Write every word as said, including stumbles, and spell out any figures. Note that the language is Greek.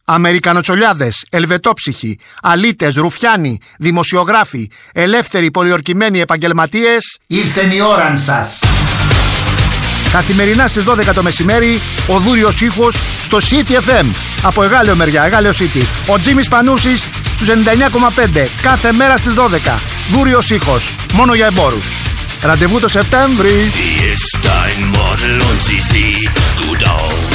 Αμερικανοτσολιάδες, ελβετόψυχοι, αλήτες, ρουφιάνοι, δημοσιογράφοι, ελεύθεροι πολιορκημένοι επαγγελματίες, ήρθεν η ώρα σας. Καθημερινά στις δώδεκα το μεσημέρι, ο δούριος ήχος στο City εφ εμ. Από Εγάλεο μεριά, Εγάλεο City. Ο Τζίμις Πανούσης στους ενενήντα εννιά κόμμα πέντε. Κάθε μέρα στις δώδεκα. Δούριος ήχος. Μόνο για εμπόρους. Ραντεβού το Σεπτέμβρη. Sie ist ein Model und sie sieht gut aus.